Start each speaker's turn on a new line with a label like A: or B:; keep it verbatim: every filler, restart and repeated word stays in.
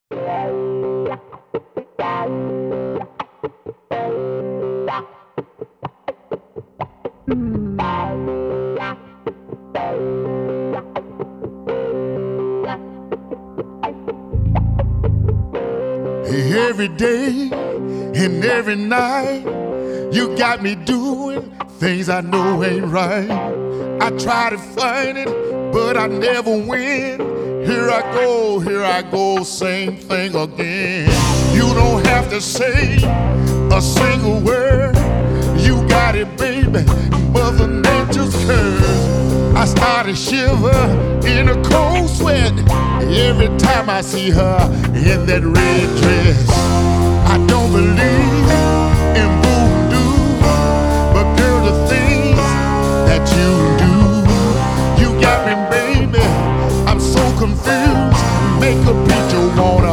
A: Every day and every night, you got me doing things I know ain't right. I try to find it, but I never win. Here I go, here I go, same thing again. You don't have to say a single word. You got it, baby, Mother Nature's curse. I start to shiver in a cold sweat every time I see her in that red dress. I don't believe in voodoo, but girl, the things that you do, you got me, baby, I'm so confused. Make a picture wanna